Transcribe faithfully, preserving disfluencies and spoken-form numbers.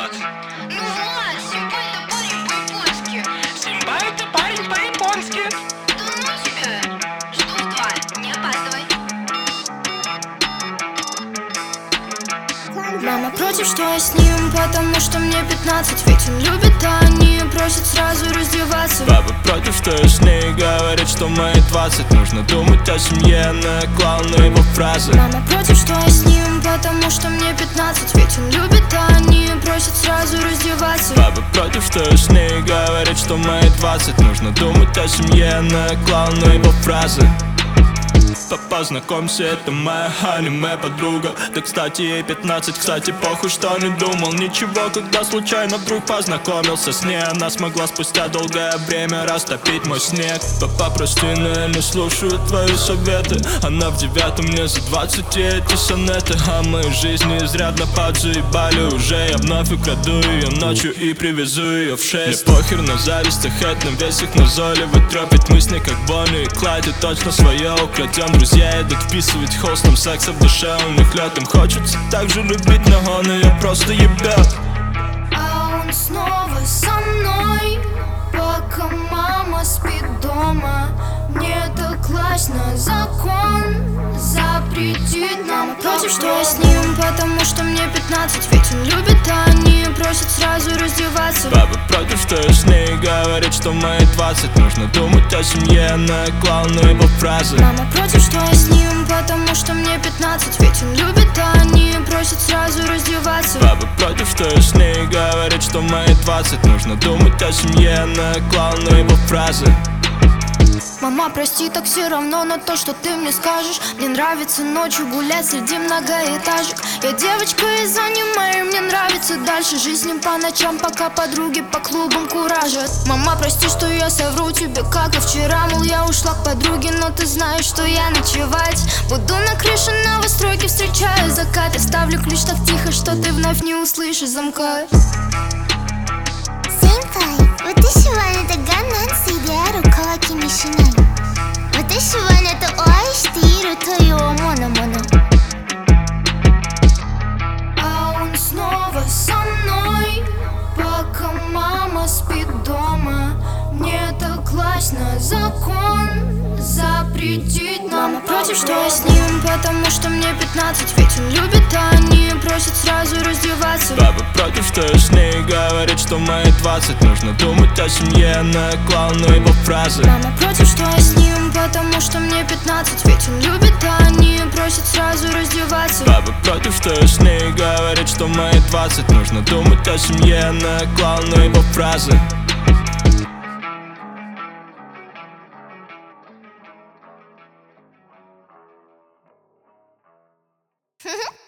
двадцать. Ну вот, Симпа это парень по-японски. Симба это парень по-японски. Да ну тебе. Жду в два, не опаздывай. Мама против, что я с ним, потому что мне пятнадцать. Ведь он любит, а они просят сразу раздеваться. Папа против, что я с ней, говорит, что мои двадцать. Нужно думать о семье, наклал на его фразы. Мама против, что я с ним, потому что мне пятнадцать. Ведь он любит, а они просят сразу раздеваться. Папа против, что я с ней, говорит, что мои двадцать. Нужно думать о семье, наклал на его фразы. Папа, знакомься, это моя аниме-подруга. Да, кстати, ей пятнадцать, кстати, похуй, что не думал ничего, когда случайно вдруг познакомился с ней. Она смогла спустя долгое время растопить мой снег. Папа, прости, но я не слушаю твои советы. Она в девятом, мне за двадцать, и эти сонеты о моей жизни изрядно подзаебали уже. Я вновь украду ее ночью и привезу ее в шесть. Мне похер на зависть, хоть на весь их назойливый троп. Ведь мы с ней как Бонни и Клайд, и точно свое украдем. Друзья идут вписывать холстом секса в душе, у них летом хочется так же любить, но он ее просто ебет. А он снова со мной, пока мама спит дома. Мне так классно, закон запретит нам. Против, что я с ним, потому что мне пятнадцать. Ведь он любит, а они просят сразу раздеваться. Папа против, что я с ней, говорит, что мои двадцать. Нужно думать о семье, наклал на его фразы. Мама против, что я с ним, потому что мне пятнадцать. Ведь он любит, а они просят сразу раздеваться. Папа против, что я с ней, говорит, что мои двадцать. Нужно думать о семье, наклал на его фразы. Мама, прости, так все равно на то, что ты мне скажешь. Мне нравится ночью гулять среди многоэтажек. Я девочка из аниме, мне нравится дальше жить с ним по ночам, пока подруги по клубам куражат. Мама, прости, что я совру тебе, как и вчера. Мол, я ушла к подруге, но ты знаешь, что я ночевать буду на крыше новостройки, встречаю закат. Я ставлю ключ так тихо, что ты вновь не услышишь замка. Сенпай, 私はあなたが何歳である乾きにしない。私はあなたを愛しているという思うのもの。 А он снова со мной, пока мама спит дома. Мне так классно, закон запретить нам. Мама против, что я с ним, потому что мне пятнадцать. Ведь он любит, а они просят сразу раздеваться. Папа против, что я с ней, говорит, что мои двадцать. Нужно думать о семье, наклал на его фразы. Мама против, что я с ним, потому что мне пятнадцать. Ведь он любит, а они просят сразу раздеваться. Папа против, что я с ней, говорит, что мои двадцать. Нужно думать о семье, наклал на его фразы. ふふ